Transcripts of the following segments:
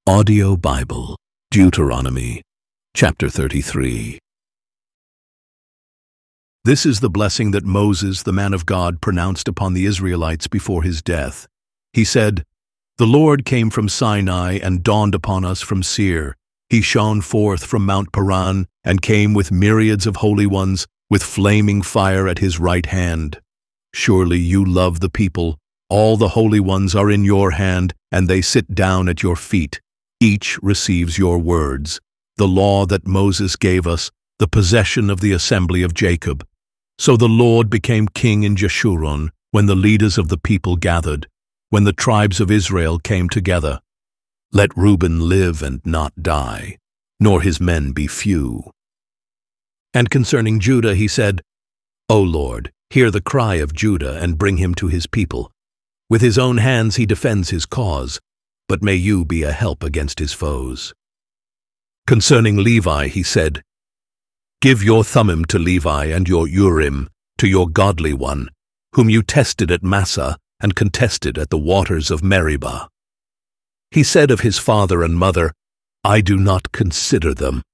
Audio Bible, Deuteronomy, chapter 33. This is the blessing that Moses, the man of God, pronounced upon the Israelites before his death. He said, "The Lord came from Sinai and dawned upon us from Seir. He shone forth from Mount Paran and came with myriads of holy ones, with flaming fire at his right hand. Surely you love the people. All the holy ones are in your hand, and they sit down at your feet. Each receives your words, the law that Moses gave us, the possession of the assembly of Jacob." So the Lord became king in Jeshurun when the leaders of the people gathered, when the tribes of Israel came together. Let Reuben live and not die, nor his men be few. And concerning Judah he said, "O Lord, hear the cry of Judah and bring him to his people. With his own hands he defends his cause, but may you be a help against his foes." Concerning Levi he said, "Give your Thummim to Levi and your Urim to your godly one, whom you tested at Massah and contested at the waters of Meribah." He said of his father and mother, "I do not consider them."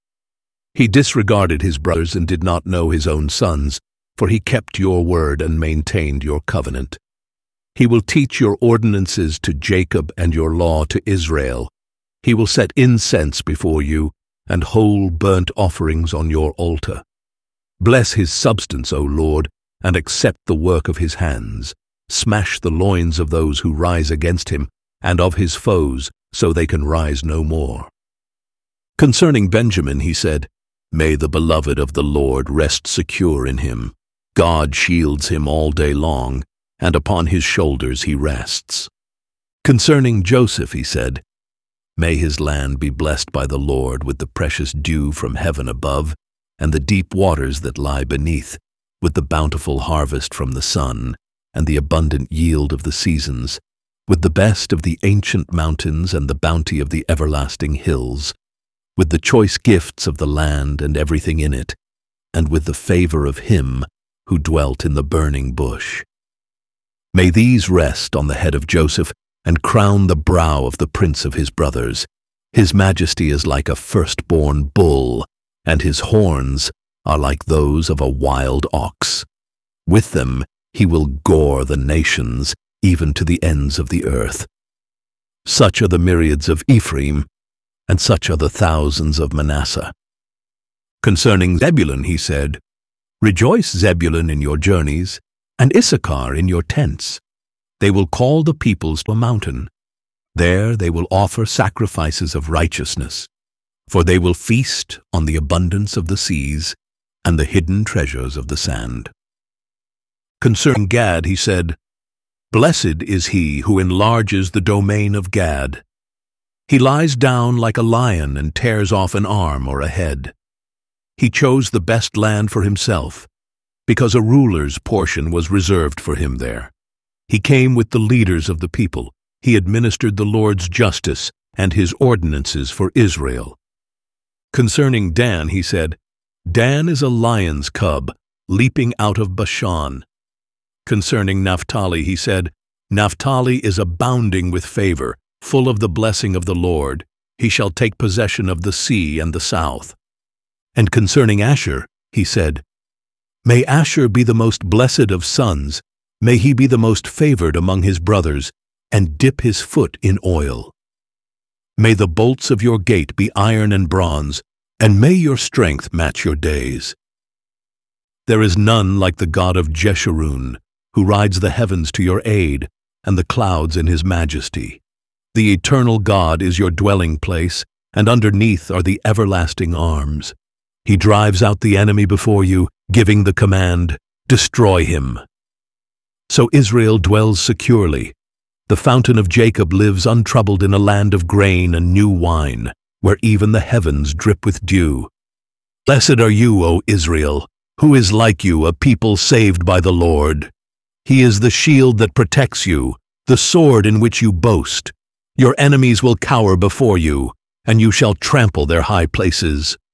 He disregarded his brothers and did not know his own sons, for he kept your word and maintained your covenant. He will teach your ordinances to Jacob and your law to Israel. He will set incense before you and whole burnt offerings on your altar. Bless his substance, O Lord, and accept the work of his hands. Smash the loins of those who rise against him, and of his foes, so they can rise no more. Concerning Benjamin he said, "May the beloved of the Lord rest secure in him. God shields him all day long, and upon his shoulders he rests." Concerning Joseph he said, "May his land be blessed by the Lord with the precious dew from heaven above, and the deep waters that lie beneath, with the bountiful harvest from the sun, and the abundant yield of the seasons, with the best of the ancient mountains and the bounty of the everlasting hills, with the choice gifts of the land and everything in it, and with the favor of him who dwelt in the burning bush. May these rest on the head of Joseph and crown the brow of the prince of his brothers. His majesty is like a firstborn bull, and his horns are like those of a wild ox. With them he will gore the nations, even to the ends of the earth. Such are the myriads of Ephraim, and such are the thousands of Manasseh." Concerning Zebulun he said, "Rejoice, Zebulun, in your journeys, and Issachar in your tents. They will call the peoples to a mountain. There they will offer sacrifices of righteousness, for they will feast on the abundance of the seas and the hidden treasures of the sand." Concerning Gad he said, "Blessed is he who enlarges the domain of Gad. He lies down like a lion and tears off an arm or a head. He chose the best land for himself, because a ruler's portion was reserved for him there. He came with the leaders of the people. He administered the Lord's justice and his ordinances for Israel." Concerning Dan he said, "Dan is a lion's cub, leaping out of Bashan." Concerning Naphtali he said, "Naphtali is abounding with favor, full of the blessing of the Lord. He shall take possession of the sea and the south." And concerning Asher he said, "May Asher be the most blessed of sons. May he be the most favored among his brothers, and dip his foot in oil. May the bolts of your gate be iron and bronze, and may your strength match your days. There is none like the God of Jeshurun, who rides the heavens to your aid, and the clouds in his majesty. The eternal God is your dwelling place, and underneath are the everlasting arms. He drives out the enemy before you, giving the command, 'Destroy him.' So Israel dwells securely. The fountain of Jacob lives untroubled in a land of grain and new wine, where even the heavens drip with dew. Blessed are you, O Israel, who is like you, a people saved by the Lord. He is the shield that protects you, the sword in which you boast. Your enemies will cower before you, and you shall trample their high places.